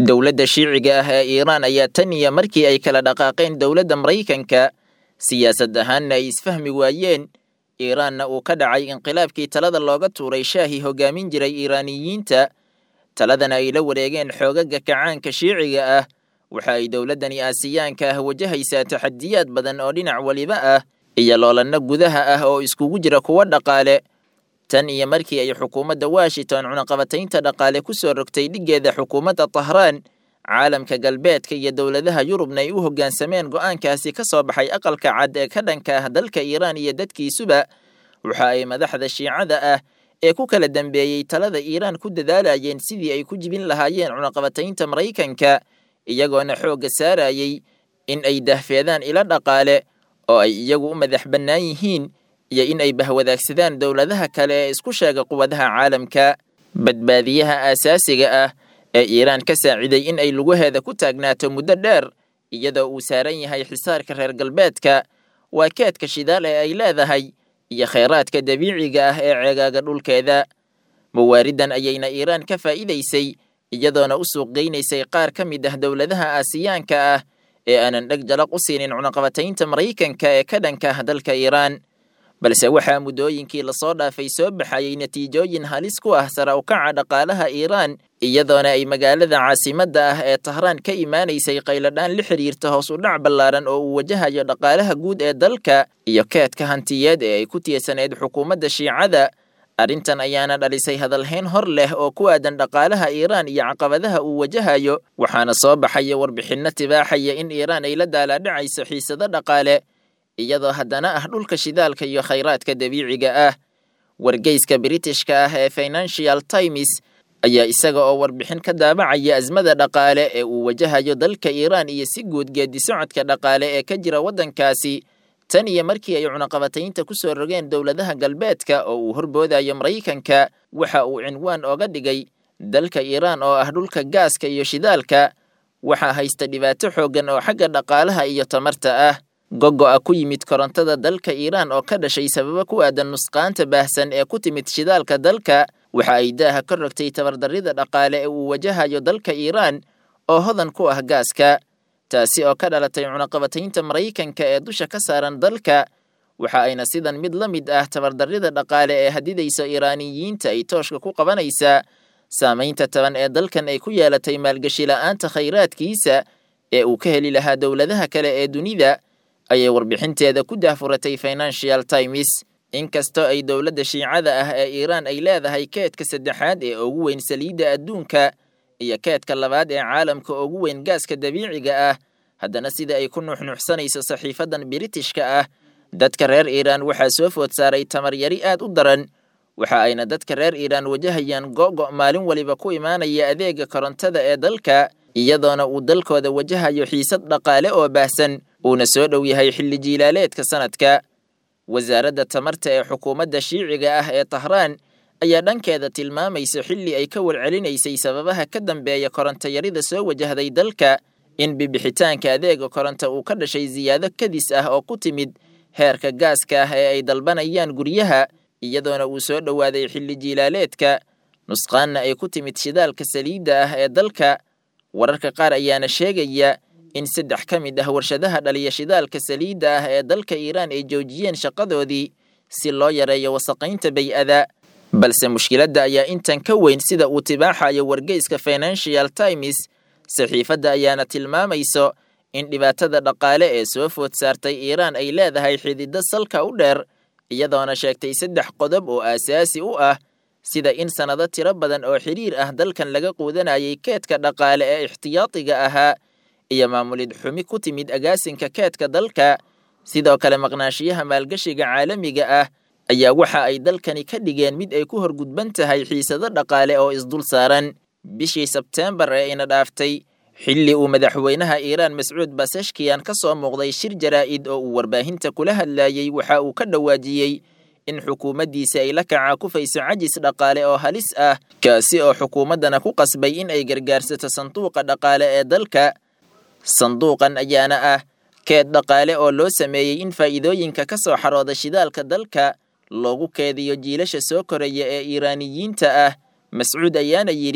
dowladda shiiciga ah ee Iiraan ayaa tan iyo markii ay kala dhaqaaqeen dowladda Mareykanka siyaasad ahaanna ay isfahmi waayeen Iiraanna uu ka dhacay inqilaabkii talada looga tuuray shaahi hogaamin jiray Iiraaniyiinta taladana ay la wareegeen xoogaga kacaanka shiiciga ah waxa ay dowladani Aasiyaanka ah wajahaysaa taxadiyaad badan oo dhinac waliba ah iyo loolanna gudaha ah oo iskugu jira kuwa dhaqaale tan iyo markii ay xukuumadda Washington cunaqabataynta dhaqaale ku soo rogtay dhigeeda xukuumadda Tehran caalamka galbeedka iyo dowladaha Yurubna ay u hoggaansameen go'aankaasi ka soo baxay aqalka cad ee ka dhanka ah dalka Iiraan iyo dadkiisuba waxa ay madaxda shiicada ah ee ku kala dambeeyay talada Iiraan ku dadaalayeen sidii ay ku jibin lahaayeen cunaqabataynta Mareykanka iyagoona xoogga saarayay in ay dahfeedaan ila dhaqaale oo ay iyagu u madax bannaan yihiin iyo in ay bahwadaagsadaan dowladaha kale ee isku sheega quwadaha caalamka badbaadiyaha aasaasiga ah ee Iiraan ka saaciday in ay lugaheeda ku taagnaato muddo dheer iyadoo uu saaran yahay xisaarka reer galbeedka waa keedka shidaal ee ay leedahay iyo kheyraadka dabiiciga ah ee ceegaaga dhulkeeda mawaaridan ayayna Iiraan ka faa'iidaysay iyadoona u suuq geynaysay qaar ka mid ah dowladaha Aasiyaanka ah ee aanan dhag jalaq u siinin cunaqabataynta Mareykanka ee ka dhanka ah dalka Iiraan balse waxaa muddooyinkii la soo dhaafay soo baxayay natiijooyin halis ku ah sare u kaca dhaqaalaha Iiraan iyadoona ay magaalada caasimadda ah ee Tehran ka imaanaysay qayladhaan la xiriirta hoos u dhac ballaaran oo uu wajahayo dhaqaalaha guud ee dalka iyo keedka hantiyeed ee ay ku tiirsaneyd xukuumadda shiicada arrintan ayaana dhalisay hadalhayn hor leh oo ku aadan dhaqaalaha Iiraan iyo caqabadaha uu wajahayo waxaana soo baxaya warbixinno tibaaxaya in Iiraan ay la daalaadhacayso xiisado dhaqaale iyadoo haddana ah dhulka shidaalka iyo kheyraadka dabiiciga ah wargeyska Britishka ah ee Financial Times ayaa isaga oo warbixin ka daabacaya azmada dhaqaale ee uu wajahayo dalka Iiraan iyo si guud geedi socodka dhaqaale ee ka jira waddankaasi tan iyo markii ay cunaqabataynta ku soo rogeen dowladaha galbeedka oo uu horboodayo Mareykanka waxa uu cinwaan oga dhigay dalka Iiraan oo ah dhulka gaaska iyo shidaalka waxa haysta dhibaato xooggan oo xagga dhaqaalaha iyo tamarta ah gogo'a ku yimid korontada dalka Iiraan oo ka dhashay sababo ku aadan nusqaanta baahsan ee ku timid shidaalka dalka waxa ay daaha ka rogtay tabardarrida dhaqaale ee uu wajahayo dalka Iiraan oo hodan ku ah gaaska taasi oo ka dhalatay cunaqabataynta Mareykanka ee dusha ka saaran dalka waxa ayna sidan mid la mid ah tabardarrida dhaqaale ee hadidaysa Iiraaniyiinta ay tooshka ku qabanaysaa saamaynta taban ee dalkan ay ku yeelatay maalgashi la'aanta kheyraadkiisa ee uu ka heli lahaa dowladaha kale ee dunida ayay warbixinteeda ku daahfuratay Financial Times inkastoo ay dowladda shiicada ah ee Iiraan ay leedahay keedka saddexaad ee ugu weyn saliidda adduunka iyo keedka labaad ee caalamka ugu weyn gaaska dabiiciga ah haddana sida ay ku nuuxnuuxsanayso saxiifadan Britishka ah dadka reer Iiraan waxaa soo food saaray tamar yari aad u daran waxa ayna dadka reer Iiraan wajahayaan go'go' maalin waliba ku imaanaya adeega korontada ee dalka iyadoona uu dalkooda wajahayo xiisad dhaqaale oo baahsan uuna soo dhow yahay xilli jiilaaleedka sanadka wasaaradda tamarta ee xukuumadda shiiciga ah ee Tehran ayaa dhankeeda tilmaamaysa xilli ay ka warcelinaysay sababaha ka dambeeya koronto yarida soo wajahday dalka in bibixitaanka adeega koronto uu ka dhashay ziyaado kadis ah oo ku timid heerka gaaska ah ee ay dalbanayaan guryaha iyadoona uu soo dhowaaday xilli jiilaaleedka nusqaanna ay ku timid shidaalka saliidda ah ee dalka wararka qaar ayaana sheegaya in 3 ka mid ah warshadaha dhaliya shidaalka saliidda ah ee dalka Iiraan ay joojiyeen shaqadoodii si loo yareeyo wasaqaynta bay'ada balse mushkiladda ayaa intan ka weyn sida uu tibaaxayo wargeyska Financial Times saxiifadda ayaana tilmaamayso in dhibaatada dhaqaale ee soo food saartay Iiraan ay leedahay xididdo salka u dheer iyadoona sheegtay 3 qodob oo aasaasi u ah sida in sanado tiro badan oo xiriir ah dalkan laga quudanayay keedka dhaqaale ee ixtiyaatiga ahaa iyo maamulid xumi ku timid agaasinka keedka dalka sidoo kale maqnaashiyaha maalgashiga caalamiga ah ayaa waxa ay dalkani ka dhigeen mid ay ku horgudban tahay xiisado dhaqaale oo isdul saaran bishii Sebtembar ee ina dhaaftay xilli uu madaxweynaha Iiraan Mas'uud Pezeshkian ka soo muuqday shir jaraa'id oo uu warbaahinta kula hadlayay waxa uu ka dhawaajiyay in xukuumaddiisa ay la kaca kufayso cajis dhaqaale oo halis ah kaasi oo xukuumaddana ku qasbay in ay gargaarsato sanduuqa dhaqaale ee dalka sanduuqan ayaana ah keed dhaqaale oo loo sameeyay in faa'iidooyinka ka soo xarooda shidaalka dalka loogu keediyo jiilasha soo koraya ee Iiraaniyiinta ah Mas'uud ayaana yidhi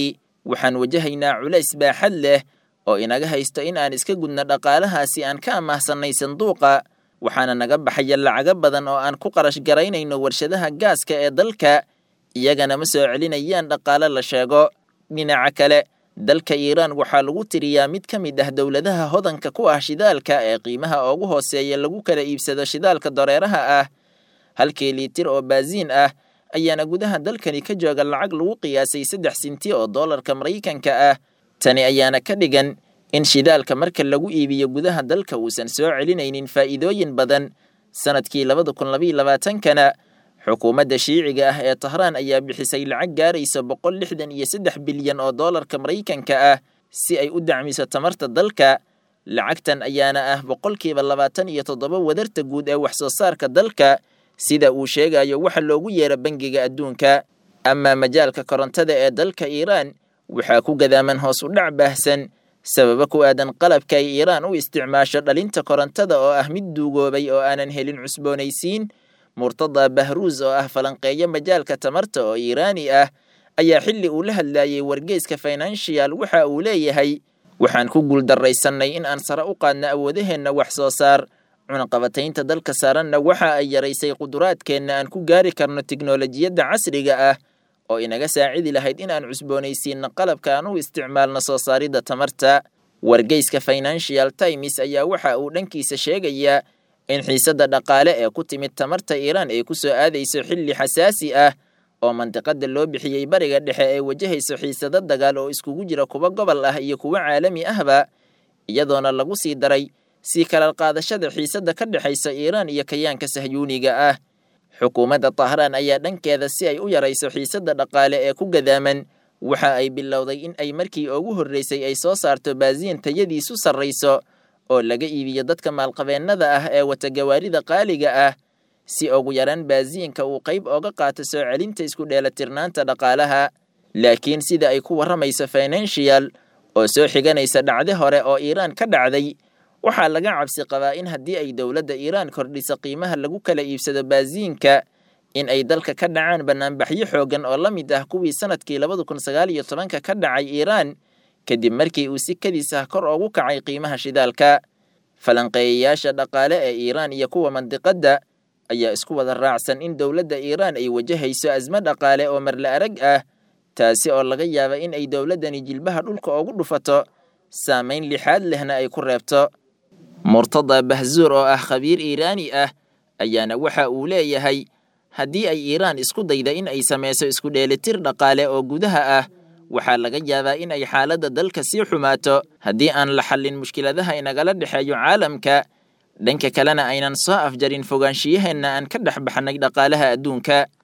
waxaan wajahaynaa culays baaxad leh oo inaga haysto in aan iska gudno dhaqaalahaasi aan ka amaahsannay sanduuqa, waxaana naga baxaya lacago badan oo aan ku qarash garaynayno warshadaha gaaska ee dalka, iyagana ma soo celinayaan dhaqaale la sheego. Dhinaca kale, dalka Iiraan waxaa lagu tiriyaa mid ka mid ah dowladaha hodanka ku ah shidaalka ee qiimaha ugu hooseeya lagu kala iibsado shidaalka dareeraha ah. Halkii litir oo baasiin ah ayaana gudaha dalkani ka jooga lacag lagu qiyaasay 3 senti oo doolarka Mareykanka ah. Tani ayaana ka dhigan in shidaalka marka lagu iibiyo gudaha dalka uusan soo celinaynin faa'iidooyin badan. Sanadkii 2022-kana xukuumadda Shiiciga ah ee Tahraan ayaa bixisay lacag gaaraysa 163 bilyan oo doolarka Mareykanka ah si ay u dacmiso tamarta dalka. Lacagtan ayaana ah 27% wadarta guud ee wax soo saarka dalka, sida uu sheegayo waxa loogu yeero Bangiga Adduunka. Ama majaalka korontada ee dalka Iiraan waxaa ku gadaaman hoos u dhac baahsan sababa ku aadan qalabka ay Iiraan u isticmaasho dhalinta korontada oo ah mid duugoobay oo aanan helin cusboonaysiin. Murtada Bahruuz oo ah falanqeeya majaalka tamarta oo Iiraani ah ayaa xilli uu la hadlayay wargeyska Financial waxa uu leeyahay, waxaan ku guuldarraysanay in aan sare u qaadno awoodaheenna wax soo saar. Cunaqabataynta dalka saaranna waxa ay yaraysay quduraadkeenna aan ku gaari karno tiknoolajiyadda casriga ah oo inaga saacidi lahayd in aan cusboonaysiinno qalabka aan u isticmaalno soo saaridda tamarta. Wargeyska Financial Times ayaa waxa uu dhankiisa sheegayaa in xiisadda dhaqaale ee ku timid tamarta Iiraan ay ku soo aadayso xilli xasaasi ah oo mantiqada loo bixiyay Bariga Dhexe ay wajahayso xiisado dagaal oo iskugu jira kuwa gobol ah iyo kuwa caalami ahba, iyadoona lagu sii daray si kala qaadashada xiisadda ka dhaxaysa Iiraan iyo kayaanka Sahyuuniga ah. Xukuumadda Tahraan ayaa dhankeeda si ay u yarayso xiisadda dhaqaale ee ku gadaaman waxa ay bilowday in ay markii ugu horreysay ay soo saarto baasiin tayadiisu sarreyso oo laga iibiyo dadka maalqabeennada ah ee wata gawaarida qaaliga ah, si ugu yaraan baasiinka uu qayb oga qaato soo celinta isku dheelatirnaanta dhaqaalaha. Laakiin sida ay ku warramayso Financial oo soo xiganaysa dhacdo hore oo Iiraan ka dhacday, waxaa laga cabsi qabaa in haddii ay dowladda Iiraan kordhiso qiimaha lagu kala iibsado baasiinka, in ay dalka ka dhacaan banaanbaxyo xoogan oo la mid ah kuwii sanadkii 2019 ka dhacay Iiraan kadib markii uu si kadis ah kor ugu kacay qiimaha shidaalka. Falanqeeyayaasha dhaqaale ee Iiraan iyo kuwa mandiqadda ayaa isku wada raacsan in dowladda Iiraan ay wajahayso azma dhaqaale oo marla arag ah, taasi oo laga yaabo in ay dowladdani jilbaha dhulka ugu dhufato, saameyn lixaad lehna ay ku reebto. Murtada Bahzuur oo ah khabiir Iiraani ah ayaana waxa uu leeyahay, haddii ay Iiraan isku dayda in ay sameyso isku dheelitir dhaqaale oo gudaha ah, waxaa laga yaabaa in ay xaaladda dalka sii xumaato haddii aan la xallin mushkiladaha inagala dhexeeyo caalamka, dhanka kalena aynan soo afjarin fogaanshiyaheena aan ka dhex baxnay dhaqaalaha adduunka.